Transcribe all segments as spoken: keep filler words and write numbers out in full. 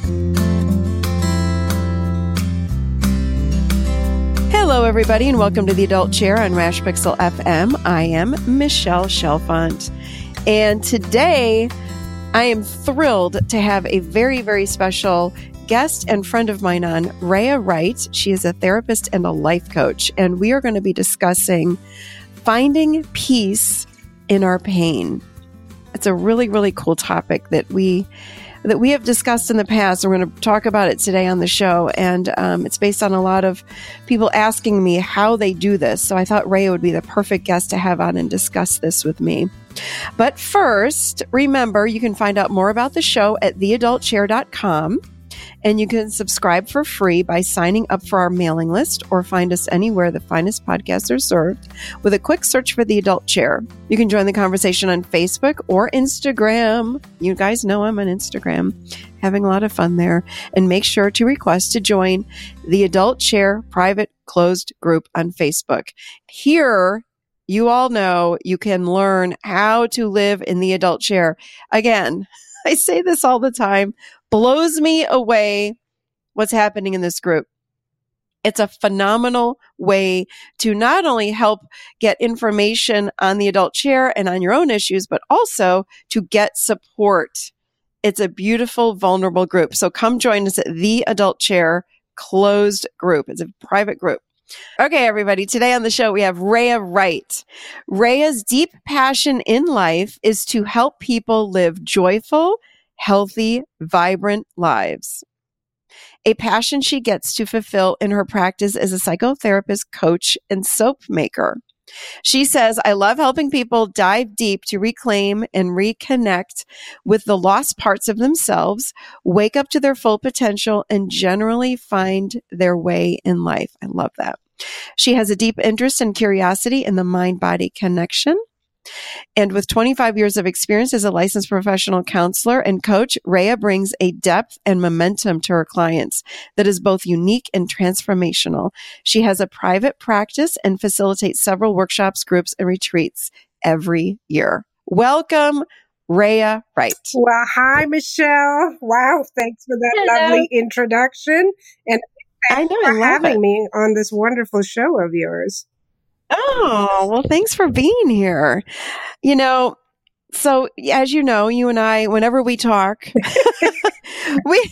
Hello, everybody, and welcome to the Adult Chair on Rash Pixel F M. I am Michelle Chalfant, and today I am thrilled to have a very, very special guest and friend of mine on, Rhea Wright. She is a therapist and a life coach, and we are going to be discussing finding peace in our pain. It's a really, really cool topic that we that we have discussed in the past. We're going to talk about it today on the show, and um, it's based on a lot of people asking me how they do this. So I thought Rhea would be the perfect guest to have on and discuss this with me. But first, remember, you can find out more about the show at the adult chair dot com. And you can subscribe for free by signing up for our mailing list or find us anywhere the finest podcasts are served with a quick search for The Adult Chair. You can join the conversation on Facebook or Instagram. You guys know I'm on Instagram, having a lot of fun there. And make sure to request to join the Adult Chair private closed group on Facebook. Here, you all know you can learn how to live in the adult chair. Again, I say this all the time. Blows me away what's happening in this group. It's a phenomenal way to not only help get information on the adult chair and on your own issues, but also to get support. It's a beautiful, vulnerable group. So come join us at the Adult Chair closed group. It's a private group. Okay, everybody. Today on the show, we have Rhea Wright. Rhea's deep passion in life is to help people live joyful, healthy, vibrant lives. A passion she gets to fulfill in her practice as a psychotherapist, coach, and soap maker. She says, I love helping people dive deep to reclaim and reconnect with the lost parts of themselves, wake up to their full potential, and generally find their way in life. I love that. She has a deep interest and curiosity in the mind-body connection. And with twenty-five years of experience as a licensed professional counselor and coach, Rhea brings a depth and momentum to her clients that is both unique and transformational. She has a private practice and facilitates several workshops, groups, and retreats every year. Welcome, Rhea Wright. Well, hi, Michelle. Wow, thanks for that Hello. lovely introduction. And thanks I know, for I love having it. me on this wonderful show of yours. Oh, well, thanks for being here. You know, so as you know, you and I, whenever we talk, we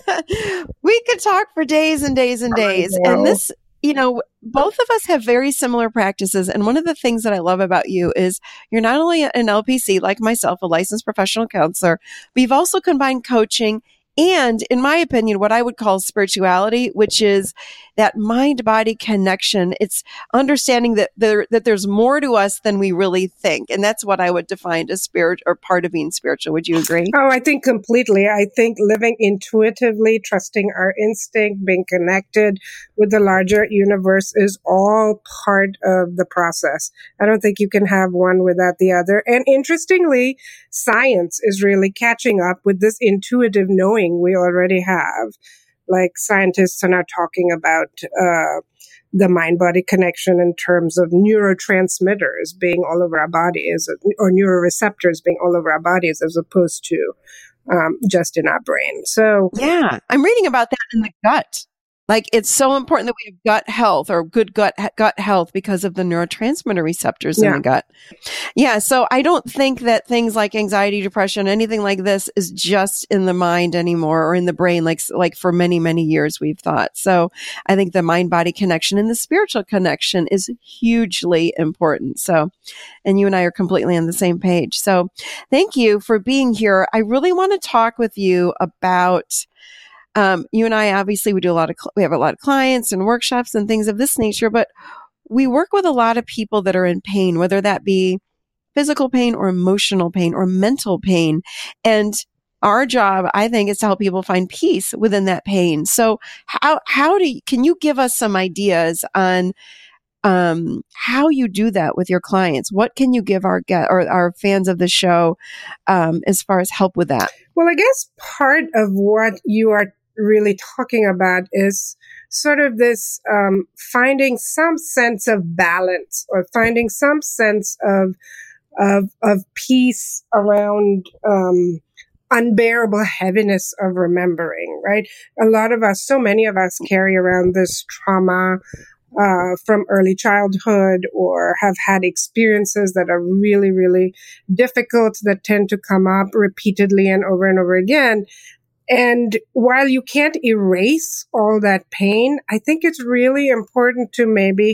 we could talk for days and days and days. I know. And this, you know, both of us have very similar practices. And one of the things that I love about you is you're not only an L P C, like myself, a licensed professional counselor, but you've also combined coaching and, in my opinion, what I would call spirituality, which is that mind-body connection. It's understanding that there that there's more to us than we really think. And that's what I would define as spirit or part of being spiritual. Would you agree? Oh, I think completely. I think living intuitively, trusting our instinct, being connected with the larger universe is all part of the process. I don't think you can have one without the other. And interestingly, science is really catching up with this intuitive knowing we already have. Like scientists are now talking about uh, the mind-body connection in terms of neurotransmitters being all over our bodies, or neuroreceptors being all over our bodies, as opposed to um, just in our brain. So, yeah, I'm reading about that in the gut. Like, it's so important that we have gut health or good gut gut health because of the neurotransmitter receptors yeah. in the gut. Yeah. So I don't think that things like anxiety, depression, anything like this is just in the mind anymore or in the brain, like, like for many, many years we've thought. So I think the mind-body connection and the spiritual connection is hugely important. So, and you and I are completely on the same page. So thank you for being here. I really want to talk with you about Um, you and I, obviously, we do a lot of, cl- we have a lot of clients and workshops and things of this nature, but we work with a lot of people that are in pain, whether that be physical pain or emotional pain or mental pain. And our job, I think, is to help people find peace within that pain. So how, how do you, can you give us some ideas on, um, how you do that with your clients? What can you give our get or our fans of the show, um, as far as help with that? Well, I guess part of what you are really talking about is sort of this um, finding some sense of balance or finding some sense of of of peace around um, unbearable heaviness of remembering, right? A lot of us, so many of us carry around this trauma uh, from early childhood or have had experiences that are really, really difficult that tend to come up repeatedly and over and over again. And while you can't erase all that pain, I think it's really important to maybe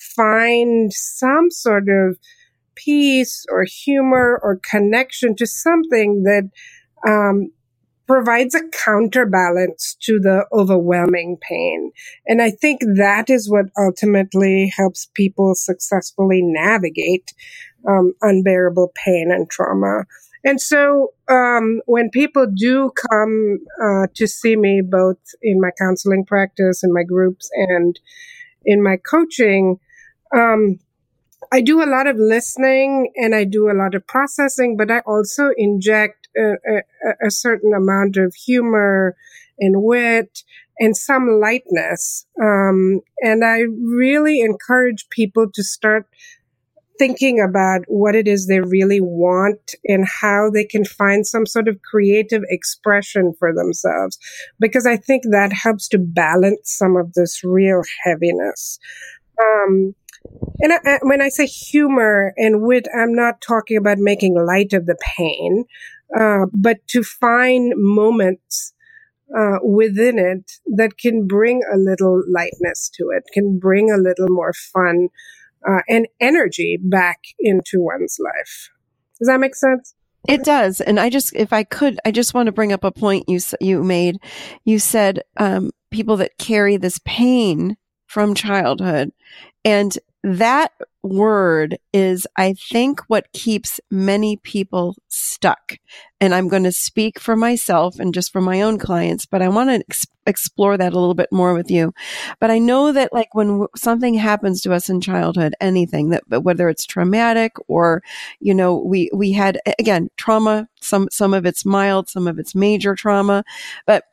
find some sort of peace or humor or connection to something that um, provides a counterbalance to the overwhelming pain. And I think that is what ultimately helps people successfully navigate um, unbearable pain and trauma. And so um, when people do come uh, to see me, both in my counseling practice, in my groups, and in my coaching, um, I do a lot of listening and I do a lot of processing, but I also inject a, a, a certain amount of humor and wit and some lightness. Um, and I really encourage people to start thinking about what it is they really want and how they can find some sort of creative expression for themselves, because I think that helps to balance some of this real heaviness. Um, and I, when I say humor and wit, I'm not talking about making light of the pain, uh, but to find moments uh, within it that can bring a little lightness to it, can bring a little more fun Uh, and energy back into one's life. Does that make sense? It does. And I just, if I could, I just want to bring up a point you you made. You said um, people that carry this pain from childhood. And that word is, I think, what keeps many people stuck. And I'm going to speak for myself and just for my own clients, but I want to ex- explore that a little bit more with you. But I know that, like, when w- something happens to us in childhood, anything that, whether it's traumatic or, you know, we, we had, again, trauma, some, some of it's mild, some of it's major trauma, but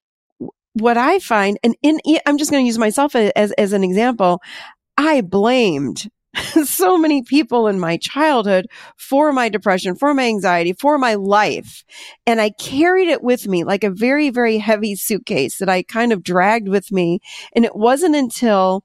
what I find, and in, I'm just going to use myself as, as an example, I blamed so many people in my childhood for my depression, for my anxiety, for my life. And I carried it with me like a very, very heavy suitcase that I kind of dragged with me. And it wasn't until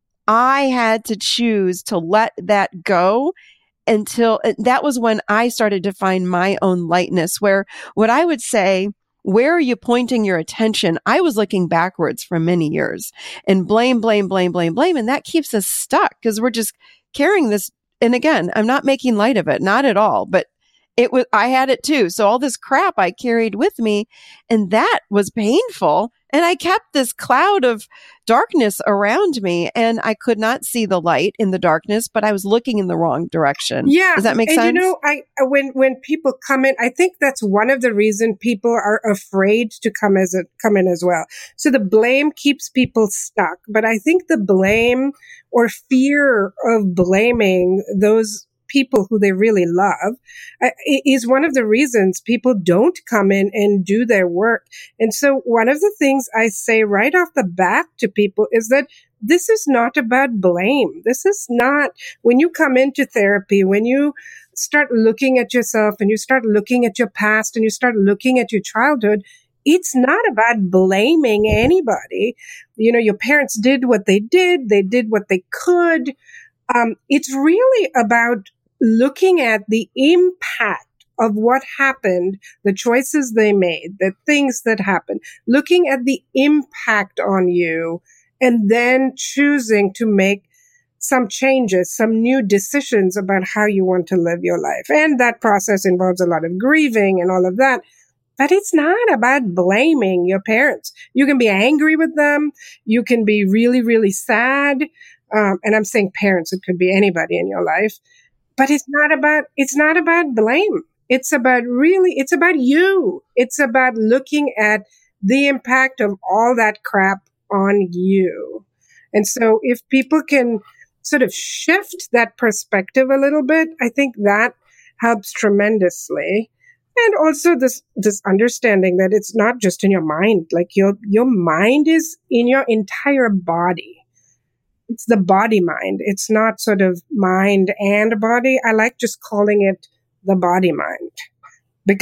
I had to choose to let that go until that was when I started to find my own lightness, where what I would say, where are you pointing your attention? I was looking backwards for many years and blame, blame, blame, blame, blame. And that keeps us stuck because we're just carrying this. And again, I'm not making light of it, not at all, but it was, I had it too. So all this crap I carried with me, and that was painful. And I kept this cloud of darkness around me, and I could not see the light in the darkness, but I was looking in the wrong direction. Yeah. Does that make and sense? You know, I, when, when people come in, I think that's one of the reasons people are afraid to come as a, come in as well. So the blame keeps people stuck, but I think the blame or fear of blaming those people who they really love uh, is one of the reasons people don't come in and do their work. And so one of the things I say right off the bat to people is that this is not about blame. This is not, when you come into therapy, when you start looking at yourself and you start looking at your past and you start looking at your childhood, it's not about blaming anybody. You know, your parents did what they did. They did what they could. Um, it's really about looking at the impact of what happened, the choices they made, the things that happened, looking at the impact on you, and then choosing to make some changes, some new decisions about how you want to live your life. And that process involves a lot of grieving and all of that. But it's not about blaming your parents. You can be angry with them. You can be really, really sad. Um, and I'm saying parents, it could be anybody in your life. But it's not about, it's not about blame. It's about really, it's about you. It's about looking at the impact of all that crap on you. And so if people can sort of shift that perspective a little bit, I think that helps tremendously. And also this, this understanding that it's not just in your mind, like your, your mind is in your entire body. It's the body mind. It's not sort of mind and body. I like just calling it the body mind because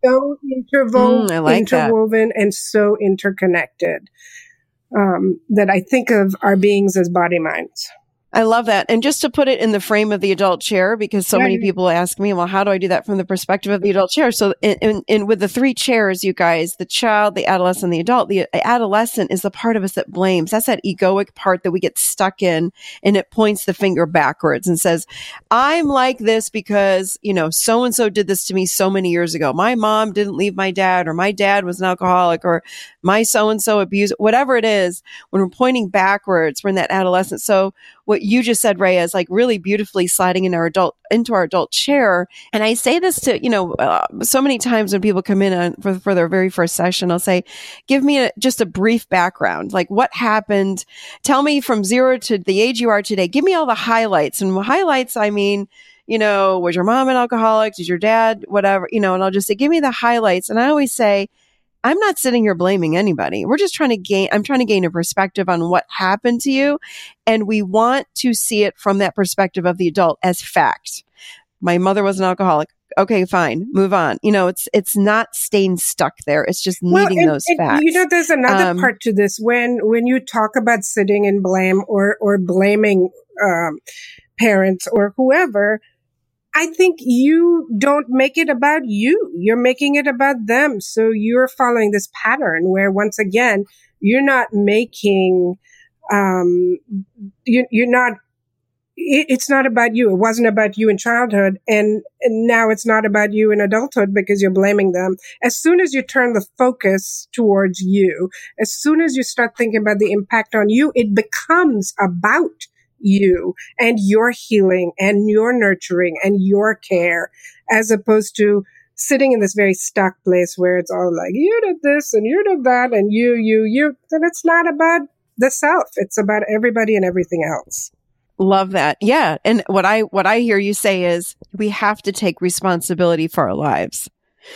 so intervo- Mm, I like that. interwoven and so interconnected um, that I think of our beings as body minds. I love that. And just to put it in the frame of the adult chair, because so Yeah, many yeah. people ask me, well, how do I do that from the perspective of the adult chair? So in, in, in with the three chairs, you guys, the child, the adolescent, the adult, the adolescent is the part of us that blames. That's that egoic part that we get stuck in, and it points the finger backwards and says, I'm like this because, you know, so-and-so did this to me so many years ago. My mom didn't leave my dad, or my dad was an alcoholic, or my so-and-so abused, whatever it is. When we're pointing backwards, we're in that adolescence. So what you just said, Rhea, is like really beautifully sliding in our adult, into our adult chair. And I say this to, you know, uh, so many times when people come in on, for, for their very first session, I'll say, give me a, just a brief background. Like what happened? Tell me from zero to the age you are today. Give me all the highlights. And highlights, I mean, you know, was your mom an alcoholic? Did your dad, whatever, you know, and I'll just say, give me the highlights. And I always say, I'm not sitting here blaming anybody. We're just trying to gain, I'm trying to gain a perspective on what happened to you. And we want to see it from that perspective of the adult as fact. My mother was an alcoholic. Okay, fine. Move on. You know, it's, it's not staying stuck there. It's just needing well, and, those and, facts. You know, there's another Um, part to this when, when you talk about sitting in blame or, or blaming, um, parents or whoever, I think you don't make it about you. You're making it about them. So you're following this pattern where once again, you're not making, um, you, you're not, it, it's not about you. It wasn't about you in childhood. And, and now it's not about you in adulthood because you're blaming them. As soon as you turn the focus towards you, as soon as you start thinking about the impact on you, it becomes about you and your healing and your nurturing and your care, as opposed to sitting in this very stuck place where it's all like, you did this and you did that and you, you, you. Then it's not about the self. It's about everybody and everything else. Love that. Yeah. And what I, what I hear you say is we have to take responsibility for our lives.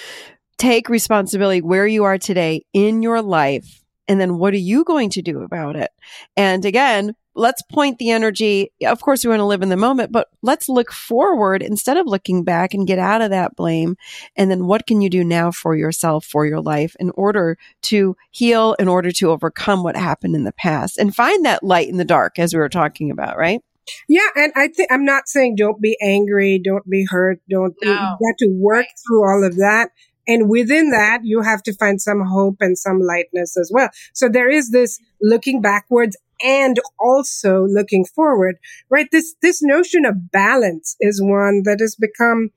Take responsibility where you are today in your life. And then what are you going to do about it? And again, let's point the energy. Of course, we want to live in the moment, but let's look forward instead of looking back and get out of that blame. And then what can you do now for yourself, for your life, in order to heal, in order to overcome what happened in the past and find that light in the dark, as we were talking about, right? Yeah. And I think I'm not saying don't be angry, don't be hurt, don't, No. you got to work right. through all of that. And within that, you have to find some hope and some lightness as well. So there is this looking backwards and also looking forward, right? This, this notion of balance is one that has become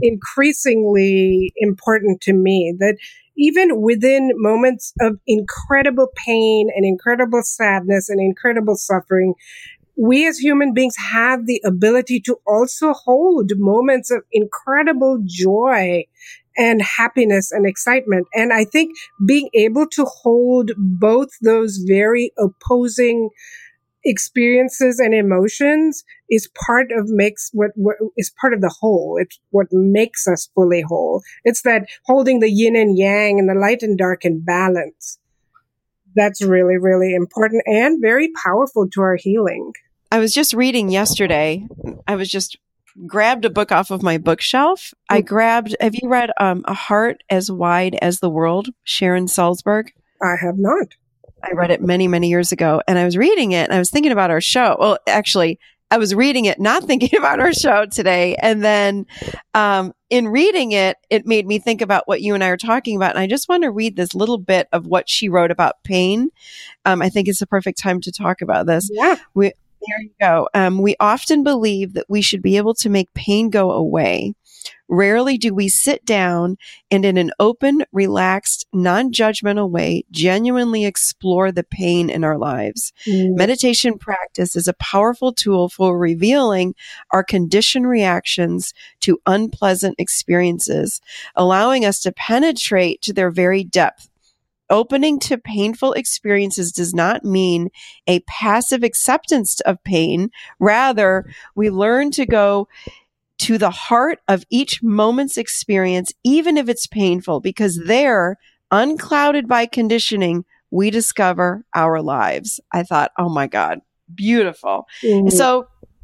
increasingly important to me, that even within moments of incredible pain and incredible sadness and incredible suffering, we as human beings have the ability to also hold moments of incredible joy and happiness and excitement. And I think being able to hold both those very opposing experiences and emotions is part of makes what, what is part of the whole. It's what makes us fully whole. It's that holding the yin and yang and the light and dark in balance. That's really, really important and very powerful to our healing. I was just reading yesterday. I was just grabbed a book off of my bookshelf. Mm-hmm. I grabbed, have you read um, A Heart as Wide as the World, Sharon Salzberg? I have not. I read it many, many years ago, and I was reading it and I was thinking about our show. Well, actually, I was reading it, not thinking about our show today. And then um, in reading it, it made me think about what you and I are talking about. And I just want to read this little bit of what she wrote about pain. Um, I think it's the perfect time to talk about this. Yeah. We, There you go. Um, we often believe that we should be able to make pain go away. Rarely do we sit down and in an open, relaxed, non-judgmental way, genuinely explore the pain in our lives. Mm. Meditation practice is a powerful tool for revealing our conditioned reactions to unpleasant experiences, allowing us to penetrate to their very depth. Opening to painful experiences does not mean a passive acceptance of pain. Rather, we learn to go to the heart of each moment's experience, even if it's painful, because there, unclouded by conditioning, we discover our lives. I thought, oh my God, beautiful. Mm-hmm. So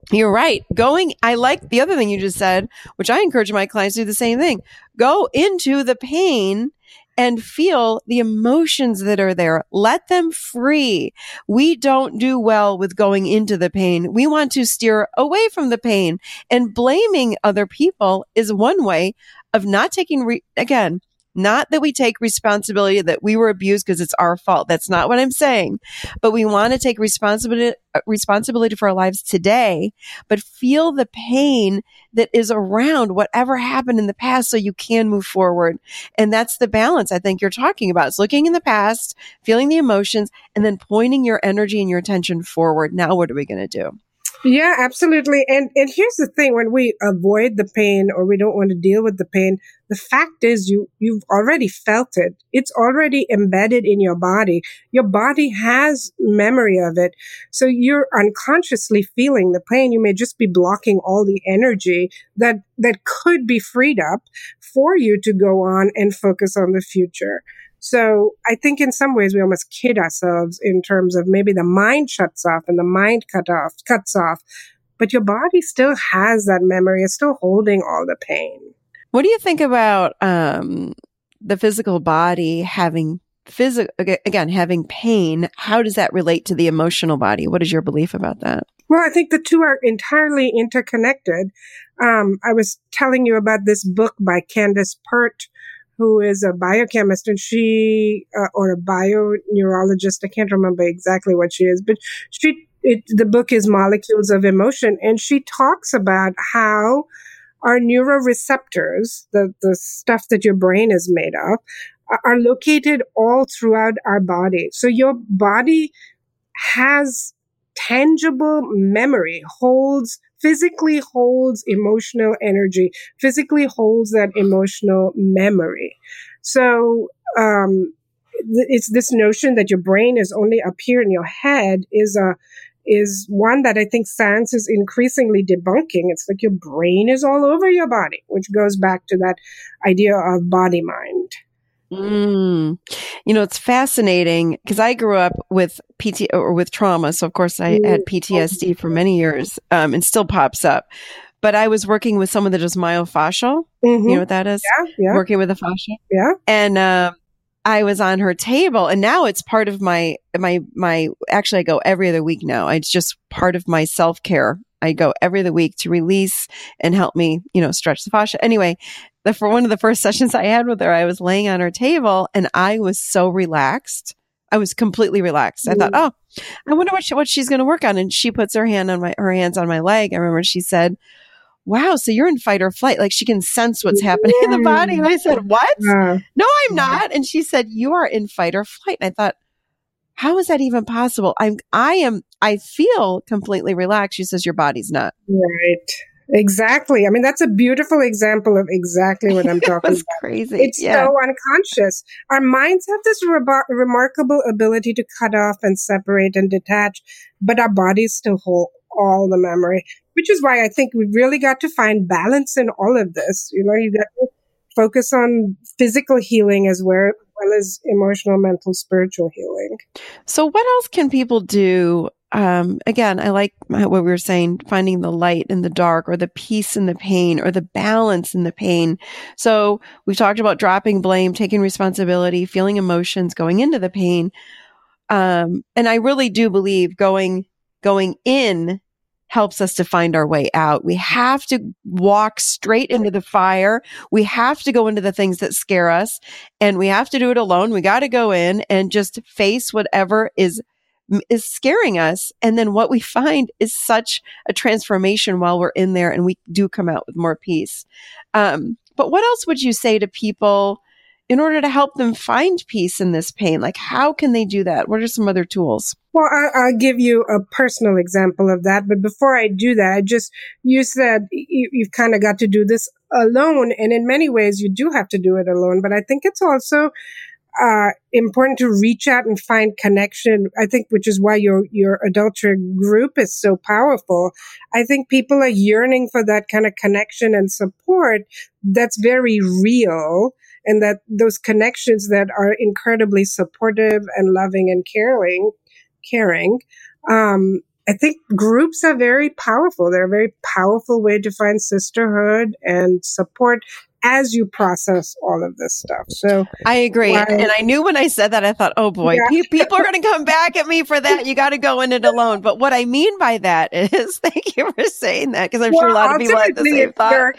You're right. Going, I like the other thing you just said, which I encourage my clients to do the same thing. Go into the pain and feel the emotions that are there. Let them free. We don't do well with going into the pain. We want to steer away from the pain, and blaming other people is one way of not taking, re- again, not that we take responsibility that we were abused because it's our fault. That's not what I'm saying. But we want to take responsibility, responsibility for our lives today, but feel the pain that is around whatever happened in the past so you can move forward. And that's the balance I think you're talking about. It's looking in the past, feeling the emotions, and then pointing your energy and your attention forward. Now, what are we going to do? Yeah, absolutely. And and here's the thing, when we avoid the pain or we don't want to deal with the pain, the fact is you you've already felt it. It's already embedded in your body. Your body has memory of it. So you're unconsciously feeling the pain. You may just be blocking all the energy that that could be freed up for you to go on and focus on the future. So I think in some ways we almost kid ourselves in terms of maybe the mind shuts off and the mind cut off, cuts off, but your body still has that memory. It's still holding all the pain. What do you think about um, the physical body having physical, again, having pain? How does that relate to the emotional body? What is your belief about that? Well, I think the two are entirely interconnected. Um, I was telling you about this book by Candace Pert, who is a biochemist, and she, uh, or a bioneurologist, I can't remember exactly what she is, but she, it, the book is Molecules of Emotion, and she talks about how our neuroreceptors, the, the stuff that your brain is made of, are located all throughout our body. So your body has tangible memory, holds physically holds emotional energy, physically holds that emotional memory. So um, th- it's this notion that your brain is only up here in your head is a is one that I think science is increasingly debunking. It's like your brain is all over your body, which goes back to that idea of body mind. Mm. You know, it's fascinating because I grew up with P T or with trauma. So of course I had P T S D for many years, um, and still pops up. But I was working with someone that does myofascial. Mm-hmm. You know what that is? Yeah, yeah. Working with the fascia. Yeah. And, um, I was on her table, and now it's part of my, my, my, actually I go every other week now. It's just part of my self-care. I go every other week to release and help me, you know, stretch the fascia. Anyway, the, for one of the first sessions I had with her, I was laying on her table and I was so relaxed. I was completely relaxed. I thought, oh, I wonder what she, what she's going to work on. And she puts her hand on my, her hands on my leg. I remember she said, wow, so you're in fight or flight. Like she can sense what's happening in the body. And I said, what? Uh, no, I'm not. And she said, you are in fight or flight. And I thought, how is that even possible? I'm, I am, I feel completely relaxed. She says, your body's not. Right. Exactly. I mean, that's a beautiful example of exactly what I'm talking it was about. Crazy. It's yeah. so unconscious. Our minds have this re- remarkable ability to cut off and separate and detach, but our bodies still hold all the memory, which is why I think we really got to find balance in all of this. You know, you got to focus on physical healing as well, well as emotional, mental, spiritual healing. So what else can people do? Um, again, I like what we were saying, finding the light in the dark, or the peace in the pain, or the balance in the pain. So we've talked about dropping blame, taking responsibility, feeling emotions, going into the pain. Um, and I really do believe going, going in helps us to find our way out. We have to walk straight into the fire. We have to go into the things that scare us, and we have to do it alone. We got to go in and just face whatever is is scaring us. And then what we find is such a transformation while we're in there, and we do come out with more peace. Um, but what else would you say to people in order to help them find peace in this pain? Like, how can they do that? What are some other tools? Well, I, I'll give you a personal example of that. But before I do that, I just, you said you, you've kind of got to do this alone. And in many ways, you do have to do it alone. But I think it's also uh, important to reach out and find connection. I think, which is why your, your adultery group is so powerful. I think people are yearning for that kind of connection and support that's very real. And that those connections that are incredibly supportive and loving and caring, caring, um, I think groups are very powerful. They're a very powerful way to find sisterhood and support as you process all of this stuff. So I agree. while, And I knew when I said that, I thought, oh boy, yeah. pe- people are going to come back at me for that. You got to go in it alone. But what I mean by that is, thank you for saying that, because I'm well, sure a lot of people had the same thought.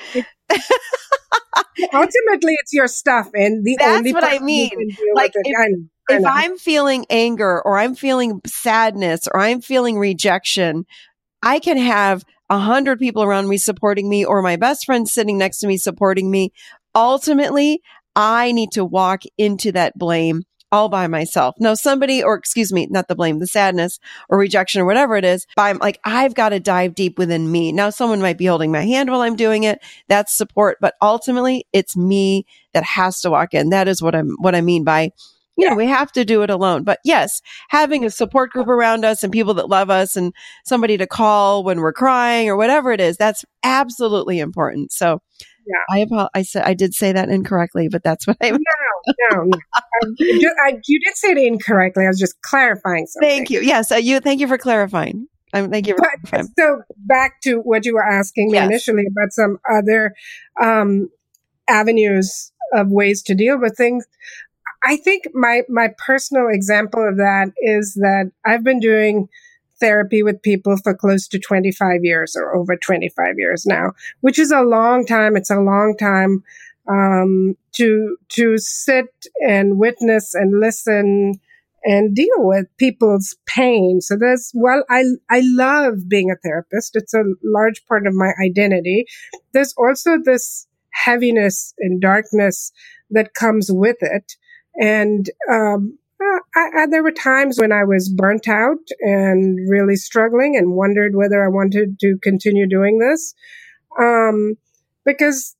Ultimately, it's your stuff, and the That's only what I person mean. who can deal Like, with it. if, I know, I if know. I'm feeling anger or I'm feeling sadness or I'm feeling rejection, I can have a hundred people around me supporting me or my best friend sitting next to me supporting me. Ultimately, I need to walk into that blame all by myself. No, somebody, or excuse me, not the blame, the sadness or rejection or whatever it is. But I'm like, I've got to dive deep within me. Now, someone might be holding my hand while I'm doing it. That's support. But ultimately, it's me that has to walk in. That is what I'm, what I mean by, you know, we have to do it alone. But yes, having a support group around us and people that love us and somebody to call when we're crying or whatever it is, that's absolutely important. So Yeah. I apo- I said I did say that incorrectly, but that's what I mean. No, no, no. I, ju- I, you did say it incorrectly. I was just clarifying something. Thank you. Yes, uh, you. Thank you for clarifying. Um, thank you for But clarifying. so back to what you were asking me Yes. initially about some other um, avenues of ways to deal with things. I think my my personal example of that is that I've been doing therapy with people for close to twenty-five years or over twenty-five years now, which is a long time. It's a long time um, to to sit and witness and listen and deal with people's pain. So there's, well, I, I love being a therapist. It's a large part of my identity. There's also this heaviness and darkness that comes with it. And, um, I, I, there were times when I was burnt out and really struggling and wondered whether I wanted to continue doing this. Um, because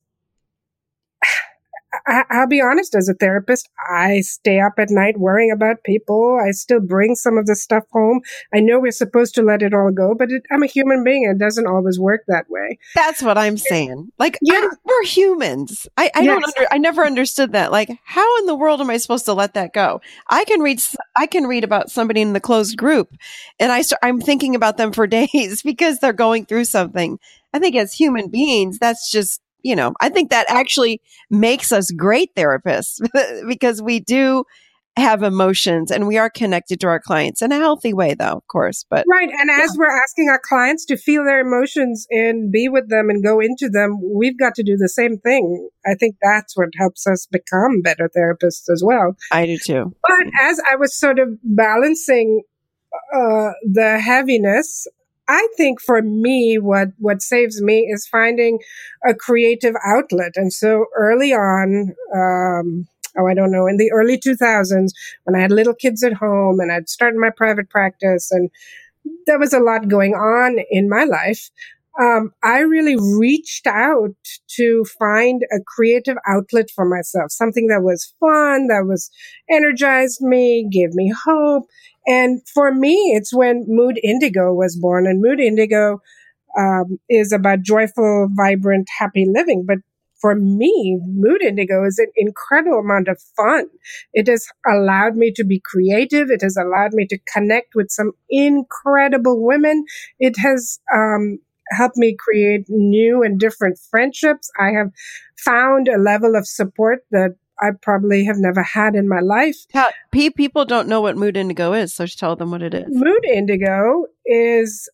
I, I'll be honest, as a therapist, I stay up at night worrying about people. I still bring some of the stuff home. I know we're supposed to let it all go, but it, I'm a human being and it doesn't always work that way. That's what I'm saying. Like, Yeah. I'm, we're humans. I, I Yes. don't under, I never understood that. Like, how in the world am I supposed to let that go? I can read, I can read about somebody in the closed group and I start, I'm thinking about them for days because they're going through something. I think as human beings, that's just, you know, I think that actually makes us great therapists because we do have emotions and we are connected to our clients in a healthy way, though, of course. But right. And as yeah. we're asking our clients to feel their emotions and be with them and go into them, we've got to do the same thing. I think that's what helps us become better therapists as well. I do too. But as I was sort of balancing uh, the heaviness, I think for me, what, what saves me is finding a creative outlet. And so early on, um, oh, I don't know, in the early two thousands, when I had little kids at home and I'd started my private practice and there was a lot going on in my life, um, I really reached out to find a creative outlet for myself, something that was fun, that was energized me, gave me hope. And for me, it's when Mood Indigo was born. And Mood Indigo um, is about joyful, vibrant, happy living. But for me, Mood Indigo is an incredible amount of fun. It has allowed me to be creative. It has allowed me to connect with some incredible women. It has um, helped me create new and different friendships. I have found a level of support that I probably have never had in my life. Tell, people don't know what Mood Indigo is, so tell them what it is. Mood Indigo is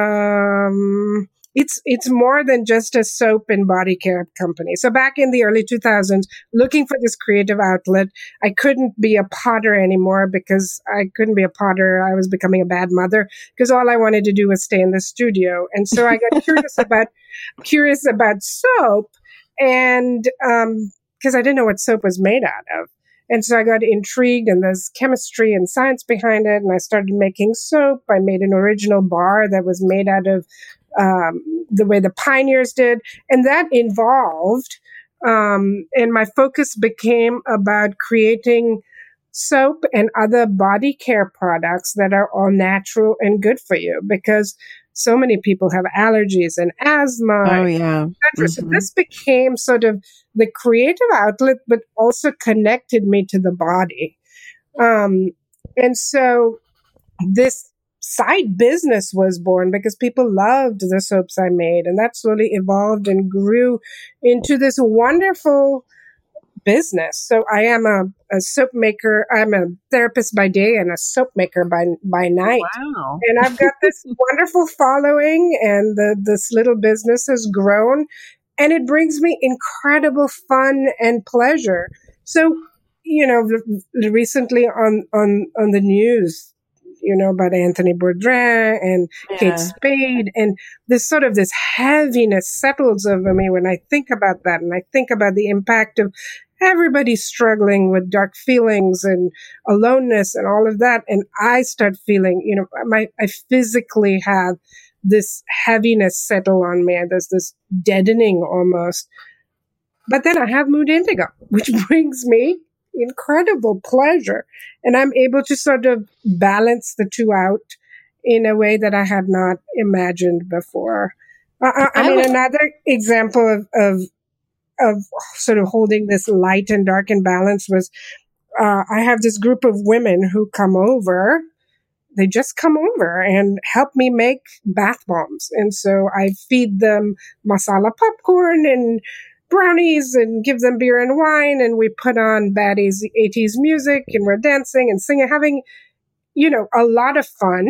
um, it's it's more than just a soap and body care company. So back in the early two thousands, looking for this creative outlet, I couldn't be a potter anymore because I couldn't be a potter. I was becoming a bad mother because all I wanted to do was stay in the studio. And so I got curious about curious about soap, and um, because I didn't know what soap was made out of. And so I got intrigued, and there's chemistry and science behind it. And I started making soap. I made an original bar that was made out of um, the way the pioneers did. And that involved, um, and my focus became about creating soap and other body care products that are all natural and good for you, because so many people have allergies and asthma. Oh, yeah. Mm-hmm. So this became sort of the creative outlet, but also connected me to the body. Um, and so this side business was born because people loved the soaps I made. And that slowly evolved and grew into this wonderful business. So I am a, a soap maker. I'm a therapist by day and a soap maker by by night. Wow. And I've got this wonderful following, and the, this little business has grown, and it brings me incredible fun and pleasure. So, you know, recently on, on, on the news, you know, about Anthony Bourdain and yeah. Kate Spade, and this sort of this heaviness settles over me when I think about that, and I think about the impact of everybody's struggling with dark feelings and aloneness and all of that. And I start feeling, you know, my, I physically have this heaviness settle on me. There's this deadening almost. But then I have Mood Indigo, which brings me incredible pleasure. And I'm able to sort of balance the two out in a way that I had not imagined before. Uh, I, I mean, would- another example of, of of sort of holding this light and dark and balance was, uh, I have this group of women who come over. They just come over and help me make bath bombs. And so I feed them masala popcorn and brownies and give them beer and wine. And we put on bad eighties music, and we're dancing and singing, having, you know, a lot of fun.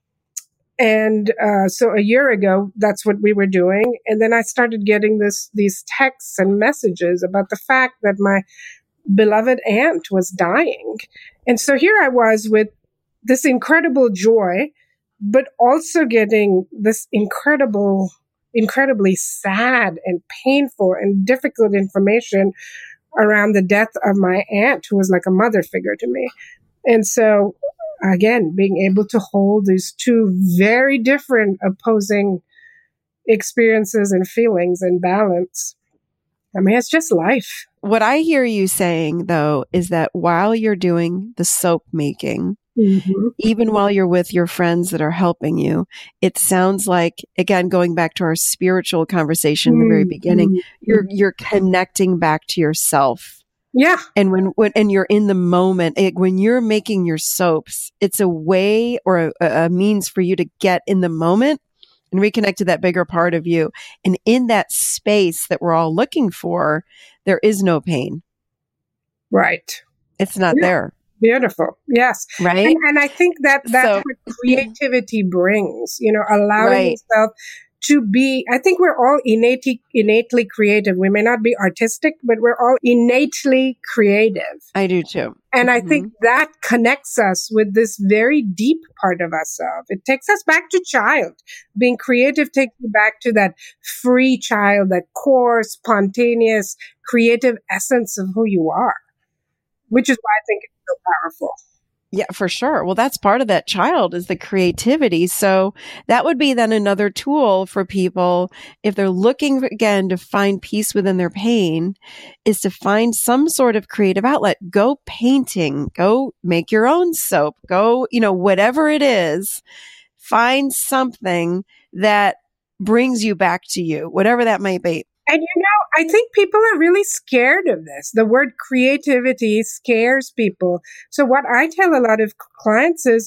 And uh, so a year ago, that's what we were doing. And then I started getting this these texts and messages about the fact that my beloved aunt was dying. And so here I was with this incredible joy, but also getting this incredible, incredibly sad and painful and difficult information around the death of my aunt, who was like a mother figure to me. And so again, being able to hold these two very different opposing experiences and feelings in balance. I mean, it's just life. What I hear you saying, though, is that while you're doing the soap making, mm-hmm. even while you're with your friends that are helping you, it sounds like, again, going back to our spiritual conversation mm-hmm. in the very beginning, mm-hmm. you're you're connecting back to yourself. Yeah. And when, when, and you're in the moment, it, when you're making your soaps, it's a way or a, a means for you to get in the moment and reconnect to that bigger part of you. And in that space that we're all looking for, there is no pain. Right. It's not yeah. there. Beautiful. Yes. Right. And, and I think that that's so, what creativity brings, you know, allowing right. yourself to be, I think we're all innately, innately creative. We may not be artistic, but we're all innately creative. I do too. And mm-hmm. I think that connects us with this very deep part of ourselves. It takes us back to child. Being creative takes you back to that free child, that core, spontaneous, creative essence of who you are, which is why I think it's so powerful. Yeah, for sure. Well, that's part of that child is the creativity. So that would be then another tool for people if they're looking again to find peace within their pain, is to find some sort of creative outlet. Go painting, go make your own soap, go, you know, whatever it is, find something that brings you back to you, whatever that might be. And, you know, I think people are really scared of this. The word creativity scares people. So what I tell a lot of clients is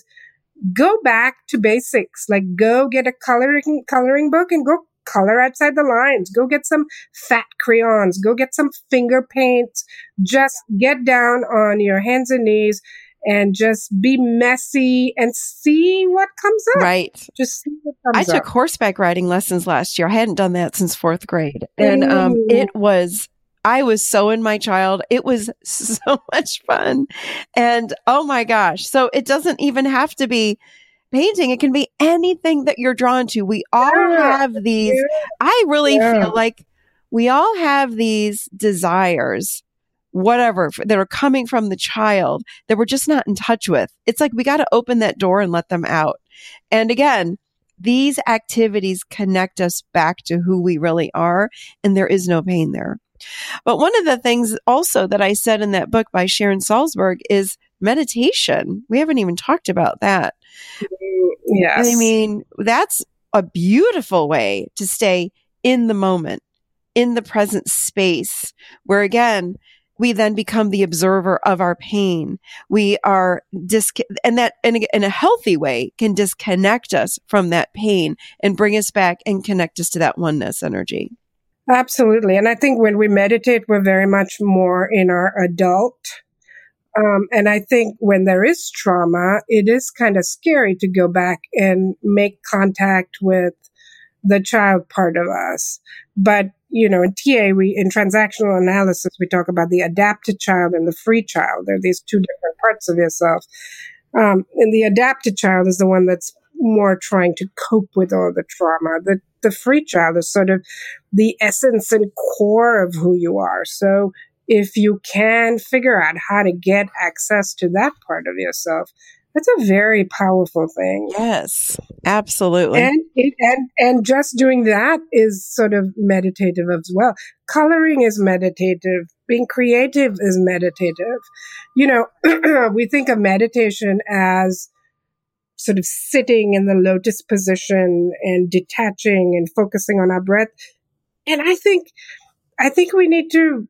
go back to basics, like go get a coloring, coloring book and go color outside the lines. Go get some fat crayons. Go get some finger paints. Just get down on your hands and knees and just be messy and see what comes up. Right. Just see what comes I up. I took horseback riding lessons last year. I hadn't done that since fourth grade. And um, it was, I was so in my child. It was so much fun. And oh my gosh. So it doesn't even have to be painting. It can be anything that you're drawn to. We all yeah. have these. Yeah. I really yeah. feel like we all have these desires, whatever, that are coming from the child that we're just not in touch with. It's like we got to open that door and let them out. And again, these activities connect us back to who we really are, and there is no pain there. But one of the things also that I said in that book by Sharon Salzberg is meditation. We haven't even talked about that. Yes. I mean, that's a beautiful way to stay in the moment, in the present space, where again, we then become the observer of our pain. We are dis, and that in a, in a healthy way can disconnect us from that pain and bring us back and connect us to that oneness energy. Absolutely. And I think when we meditate, we're very much more in our adult. Um, and I think when there is trauma, it is kind of scary to go back and make contact with the child part of us. But, you know, in T A, we, in transactional analysis, we talk about the adapted child and the free child. They're these two different parts of yourself. Um, and the adapted child is the one that's more trying to cope with all the trauma. The, the free child is sort of the essence and core of who you are. So if you can figure out how to get access to that part of yourself, that's a very powerful thing. Yes, absolutely. And it, and and just doing that is sort of meditative as well. Coloring is meditative. Being creative is meditative. You know, we think of meditation as sort of sitting in the lotus position and detaching and focusing on our breath. And I think I think we need to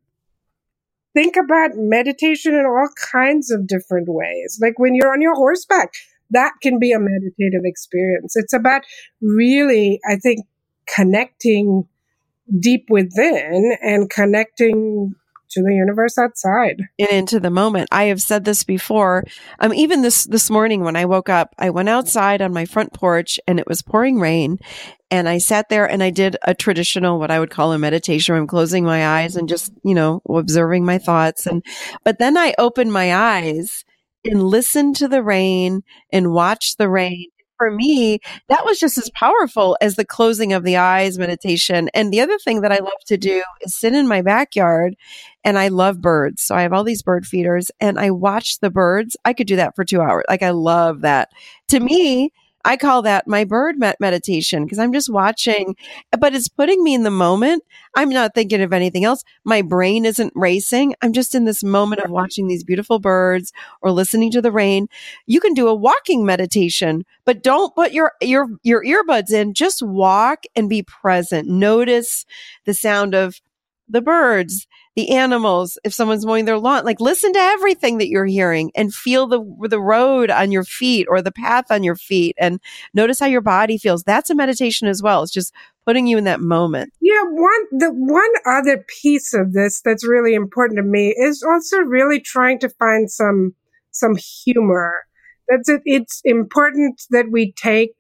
think about meditation in all kinds of different ways. Like when you're on your horseback, that can be a meditative experience. It's about really, I think, connecting deep within and connecting to the universe outside. And into the moment. I have said this before. Um, even this, this morning when I woke up, I went outside on my front porch and it was pouring rain. And I sat there and I did a traditional, what I would call a meditation, where I'm closing my eyes and just, you know, observing my thoughts. And, but then I opened my eyes and listened to the rain and watched the rain. For me, that was just as powerful as the closing of the eyes meditation. And the other thing that I love to do is sit in my backyard, and I love birds. So I have all these bird feeders and I watch the birds. I could do that for two hours. Like I love that. To me, I call that my bird med- meditation because I'm just watching, but it's putting me in the moment. I'm not thinking of anything else. My brain isn't racing. I'm just in this moment of watching these beautiful birds or listening to the rain. You can do a walking meditation, but don't put your, your, your earbuds in. Just walk and be present. Notice the sound of the birds, the animals, if someone's mowing their lawn, like listen to everything that you're hearing and feel the the road on your feet or the path on your feet and notice how your body feels. That's a meditation as well. It's just putting you in that moment. Yeah, one the one other piece of this that's really important to me is also really trying to find some some humor. That's it. It's important that we take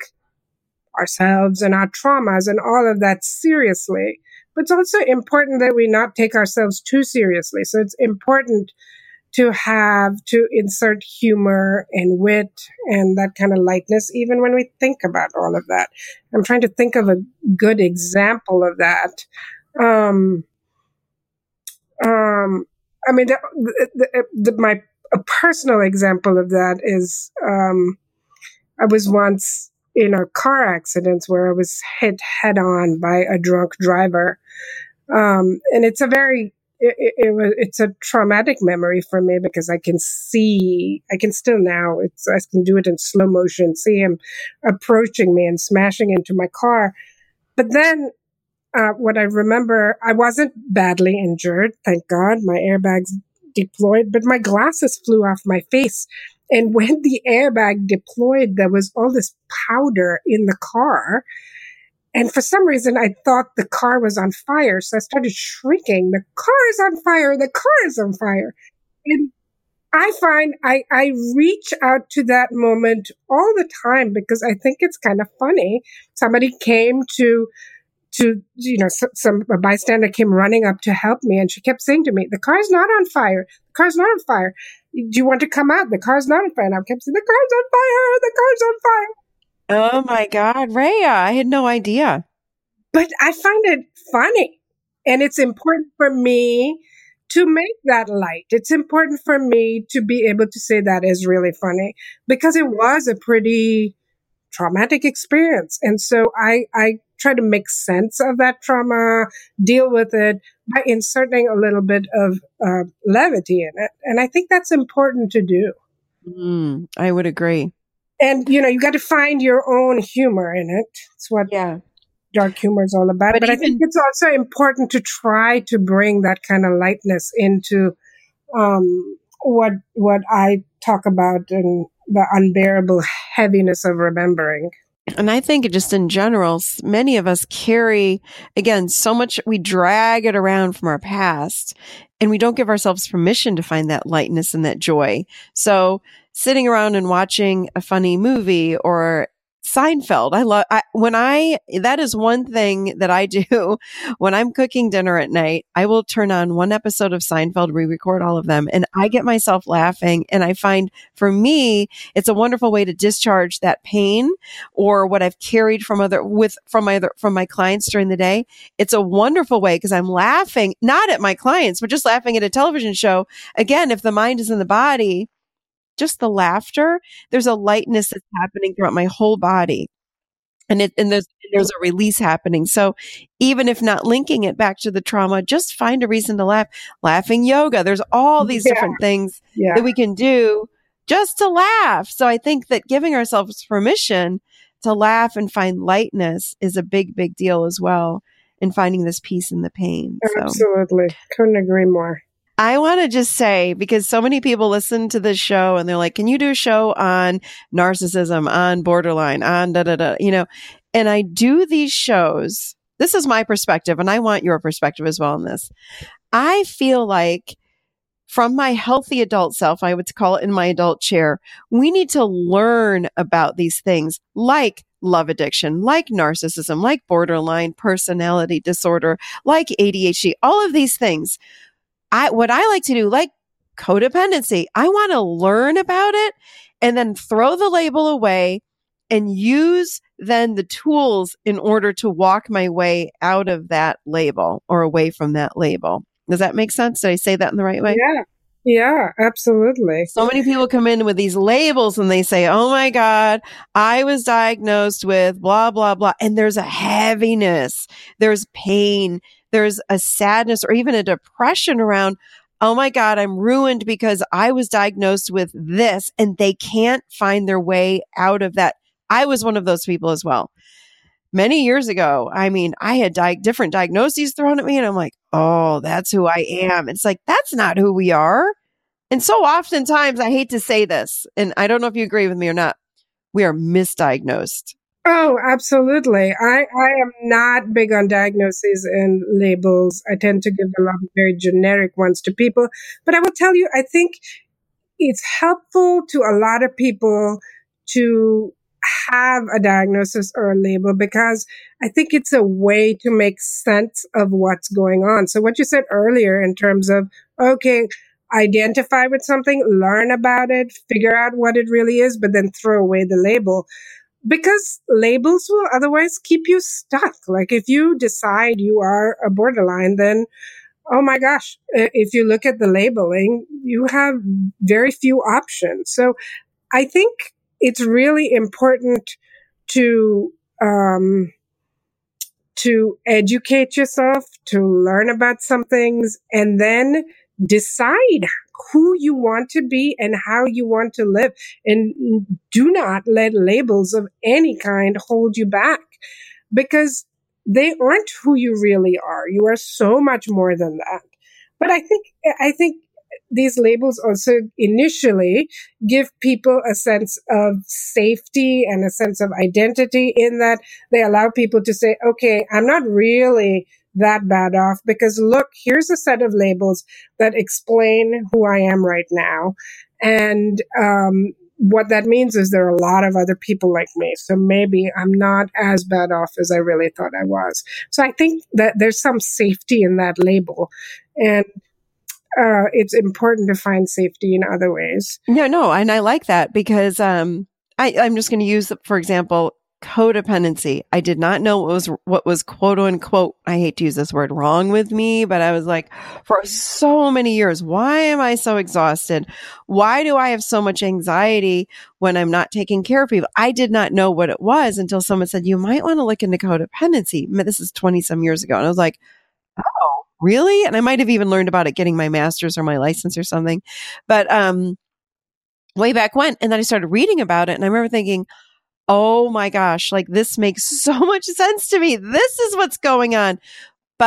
ourselves and our traumas and all of that seriously. But it's also important that we not take ourselves too seriously. So it's important to have, to insert humor and wit and that kind of lightness, even when we think about all of that. I'm trying to think of a good example of that. Um, um, I mean, the, the, the, my a personal example of that is um, I was once in a car accident where I was hit head on by a drunk driver. Um, and it's a very, it, it, it was, it's a traumatic memory for me because I can see, I can still now, it's, I can do it in slow motion, see him approaching me and smashing into my car. But then, uh, what I remember, I wasn't badly injured. Thank God. My airbags deployed, but my glasses flew off my face. And when the airbag deployed, there was all this powder in the car. And for some reason, I thought the car was on fire. So I started shrieking, the car is on fire, the car is on fire. And I find I, I reach out to that moment all the time because I think it's kind of funny. Somebody came to, to, you know, some, some a bystander came running up to help me, and she kept saying to me, the car's not on fire. The car's not on fire. Do you want to come out? The car's not on fire. And I kept saying, the car's on fire. The car's on fire. Oh my God, Rhea, I had no idea. But I find it funny. And it's important for me to make that light. It's important for me to be able to say that is really funny because it was a pretty traumatic experience. And so I, I try to make sense of that trauma, deal with it by inserting a little bit of uh, levity in it. And I think that's important to do. Mm, I would agree. And, you know, you got to find your own humor in it. It's what yeah. dark humor is all about. But, but even, I think it's also important to try to bring that kind of lightness into um, what what I talk about in the unbearable heaviness of remembering. And I think just in general, many of us carry, again, so much, we drag it around from our past and we don't give ourselves permission to find that lightness and that joy. So sitting around and watching a funny movie or Seinfeld. I love, I, when I, that is one thing that I do when I'm cooking dinner at night. I will turn on one episode of Seinfeld, re-record all of them, and I get myself laughing. And I find for me, it's a wonderful way to discharge that pain or what I've carried from other, with, from my other, from my clients during the day. It's a wonderful way because I'm laughing, not at my clients, but just laughing at a television show. Again, if the mind is in the body, just the laughter, there's a lightness that's happening throughout my whole body. And it, and there's, there's a release happening. So even if not linking it back to the trauma, just find a reason to laugh. Laughing yoga. There's all these Yeah. different things Yeah. that we can do just to laugh. So I think that giving ourselves permission to laugh and find lightness is a big, big deal as well in finding this peace in the pain. So. Absolutely. Couldn't agree more. I want to just say, because so many people listen to this show and they're like, can you do a show on narcissism, on borderline, on da, da, da, you know, and I do these shows. This is my perspective and I want your perspective as well on this. I feel like from my healthy adult self, I would call it in my adult chair, we need to learn about these things like love addiction, like narcissism, like borderline personality disorder, like A D H D, all of these things. I, what I like to do, like codependency, I want to learn about it and then throw the label away and use then the tools in order to walk my way out of that label or away from that label. Does that make sense? Did I say that in the right way? Yeah. Yeah, absolutely. So many people come in with these labels and they say, oh my God, I was diagnosed with blah, blah, blah. And there's a heaviness, there's pain, there's a sadness or even a depression around, oh my God, I'm ruined because I was diagnosed with this and they can't find their way out of that. I was one of those people as well. Many years ago, I mean, I had di- different diagnoses thrown at me and I'm like, oh, that's who I am. It's like, that's not who we are. And so oftentimes, I hate to say this, and I don't know if you agree with me or not, we are misdiagnosed. Oh, absolutely. I, I am not big on diagnoses and labels. I tend to give a lot of very generic ones to people. But I will tell you, I think it's helpful to a lot of people to have a diagnosis or a label because I think it's a way to make sense of what's going on. So what you said earlier in terms of, okay, identify with something, learn about it, figure out what it really is, but then throw away the label. Because labels will otherwise keep you stuck. Like if you decide you are a borderline, then, oh my gosh, if you look at the labeling, you have very few options. So I think it's really important to, um, to educate yourself, to learn about some things, and then decide who you want to be and how you want to live. And do not let labels of any kind hold you back because they aren't who you really are. You are so much more than that. But I think, I think these labels also initially give people a sense of safety and a sense of identity in that they allow people to say, okay, I'm not really that bad off because look, here's a set of labels that explain who I am right now. And, um, what that means is there are a lot of other people like me. So maybe I'm not as bad off as I really thought I was. So I think that there's some safety in that label. And uh, it's important to find safety in other ways. No, no. And I like that because um, I, I'm just going to use, for example, codependency. I did not know what was what was quote unquote, I hate to use this word, wrong with me, but I was like, for so many years, why am I so exhausted? Why do I have so much anxiety when I'm not taking care of people? I did not know what it was until someone said, you might want to look into codependency. This is twenty some years ago. And I was like, oh, really? And I might have even learned about it getting my master's or my license or something. But um, way back when, and then I started reading about it and I remember thinking, oh my gosh, like this makes so much sense to me. This is what's going on. But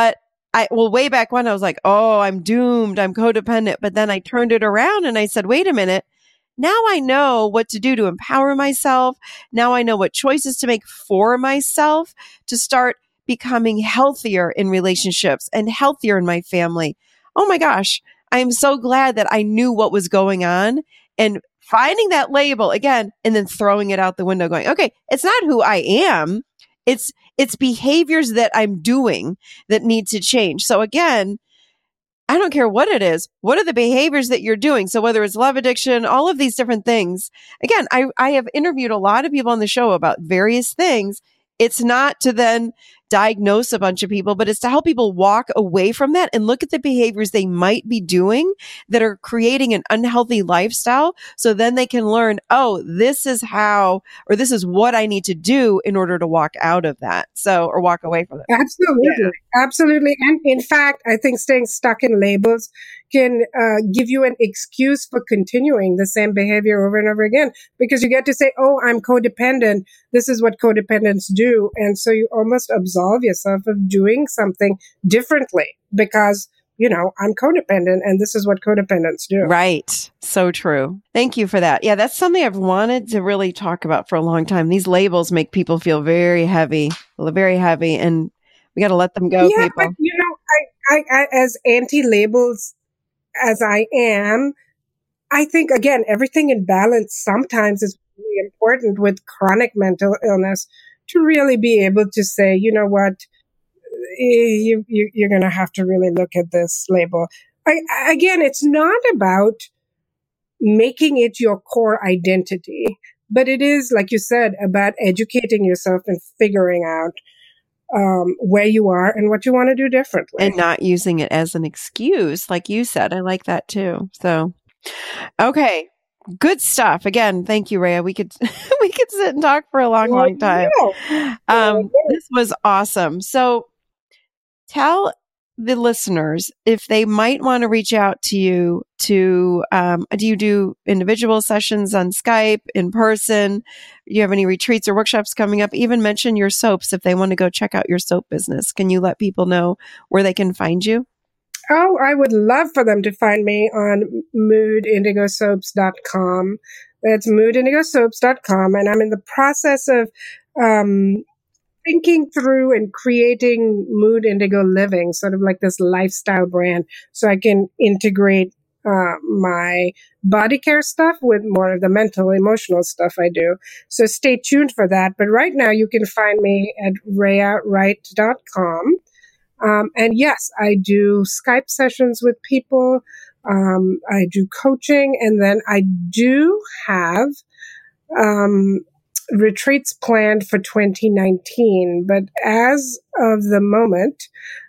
I, well, way back when I was like, oh, I'm doomed. I'm codependent. But then I turned it around and I said, wait a minute. Now I know what to do to empower myself. Now I know what choices to make for myself to start becoming healthier in relationships and healthier in my family. Oh my gosh. I'm so glad that I knew what was going on and finding that label again and then throwing it out the window going, okay, it's not who I am. It's, it's behaviors that I'm doing that need to change. So again, I don't care what it is. What are the behaviors that you're doing? So whether it's love addiction, all of these different things. Again, I, I have interviewed a lot of people on the show about various things. It's not to then diagnose a bunch of people, but it's to help people walk away from that and look at the behaviors they might be doing that are creating an unhealthy lifestyle. So then they can learn, oh, this is how, or this is what I need to do in order to walk out of that. So, or walk away from it. Absolutely. Yeah. Absolutely. And in fact, I think staying stuck in labels can uh, give you an excuse for continuing the same behavior over and over again, because you get to say, oh, I'm codependent. This is what codependents do. And so you almost absolve yourself of doing something differently because, you know, I'm codependent and this is what codependents do. Right. So true. Thank you for that. Yeah, that's something I've wanted to really talk about for a long time. These labels make people feel very heavy, very heavy, and we got to let them go, yeah, people. But, you know, I, I, I as anti-labels as I am, I think, again, everything in balance sometimes is really important with chronic mental illness to really be able to say, you know what, you, you, you're going to have to really look at this label. I, again, it's not about making it your core identity, but it is, like you said, about educating yourself and figuring out um, where you are and what you want to do differently. And not using it as an excuse, like you said. I like that too. So, okay. Good stuff. Again, thank you, Rhea. We could we could sit and talk for a long, long time. Yeah. Um, this was awesome. So tell the listeners if they might want to reach out to you to, um, do you do individual sessions on Skype, in person? Do you have any retreats or workshops coming up? Even mention your soaps if they want to go check out your soap business. Can you let people know where they can find you? Oh, I would love for them to find me on mood indigo soaps dot com. That's mood indigo soaps dot com. And I'm in the process of um, thinking through and creating Mood Indigo Living, sort of like this lifestyle brand, so I can integrate uh, my body care stuff with more of the mental, emotional stuff I do. So stay tuned for that. But right now you can find me at rhea wright dot com. Um, and yes, I do Skype sessions with people. Um, I do coaching, and then I do have um, retreats planned for twenty nineteen. But as of the moment,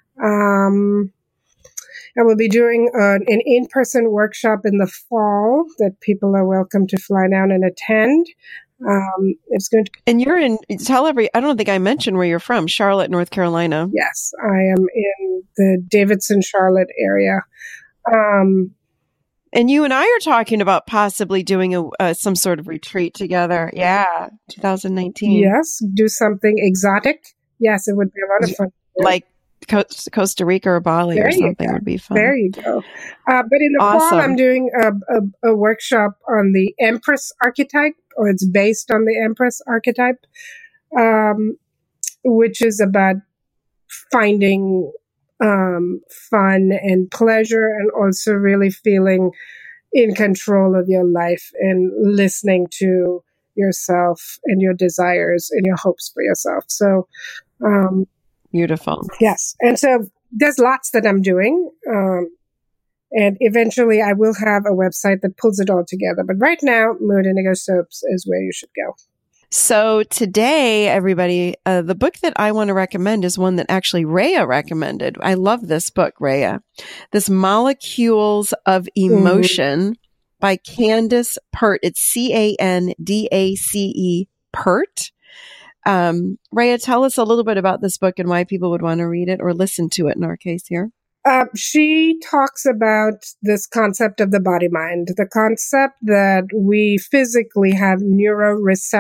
um, I will be doing uh, an in-person workshop in the fall that people are welcome to fly down and attend. Um, it's going to. And you're in, tell every, I don't think I mentioned where you're from, Charlotte, North Carolina. Yes, I am in the Davidson, Charlotte area. Um, and you and I are talking about possibly doing a uh, some sort of retreat together. Yeah, twenty nineteen. Yes, do something exotic. Yes, it would be a lot of fun. Like Costa Rica or Bali there or something would be fun. There you go. Uh, but in the awesome. fall, I'm doing a, a, a workshop on the Empress archetype, or it's based on the Empress archetype, um, which is about finding um, fun and pleasure, and also really feeling in control of your life and listening to yourself and your desires and your hopes for yourself. So, um, beautiful. Yes. And so there's lots that I'm doing. Um, and eventually I will have a website that pulls it all together. But right now, Mood Indigo Soaps is where you should go. So today, everybody, uh, the book that I want to recommend is one that actually Rhea recommended. I love this book, Rhea. This Molecules of Emotion mm-hmm. by Candace Pert. It's C A N D A C E Pert. Um, Rhea, tell us a little bit about this book and why people would want to read it or listen to it in our case here. Uh, she talks about this concept of the body mind, the concept that we physically have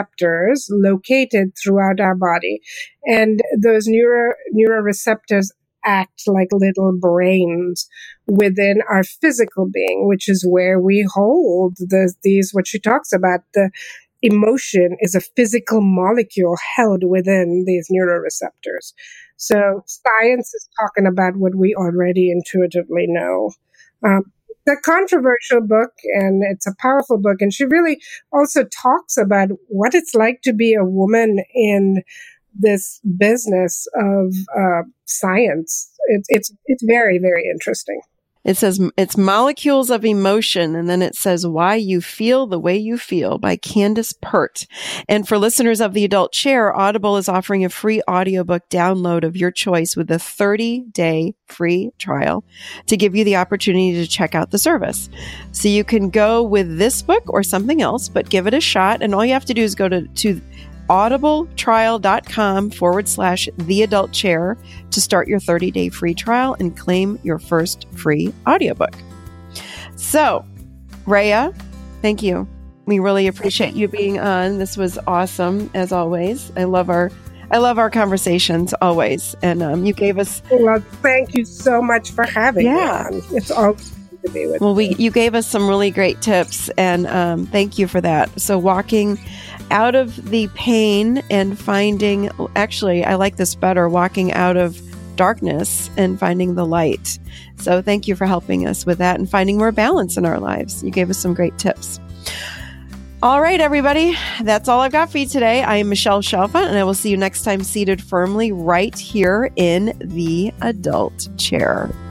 neuroreceptors located throughout our body. And those neuro neuroreceptors act like little brains within our physical being, which is where we hold the, these, what she talks about, the emotion is a physical molecule held within these neuroreceptors. So science is talking about what we already intuitively know. Um, it's a controversial book, and it's a powerful book. And she really also talks about what it's like to be a woman in this business of uh, science. It's it's it's very, very interesting. It says it's Molecules of Emotion, and then it says Why You Feel the Way You Feel by Candace Pert. And for listeners of The Adult Chair, Audible is offering a free audiobook download of your choice with a thirty-day free trial to give you the opportunity to check out the service. So you can go with this book or something else, but give it a shot. And all you have to do is go to, to audibletrial.com forward slash the adult chair to start your thirty day free trial and claim your first free audiobook. So, Rhea, thank you. We really appreciate you being on. This was awesome, as always. I love our I love our conversations always. And um, you gave us... Well, thank you so much for having yeah. me on. It's always to be with Well, we you. you gave us some really great tips, and um, thank you for that. So walking out of the pain and finding, actually, I like this better, walking out of darkness and finding the light. So thank you for helping us with that and finding more balance in our lives. You gave us some great tips. All right, everybody. That's all I've got for you today. I am Michelle Chalfant, and I will see you next time seated firmly right here in the adult chair.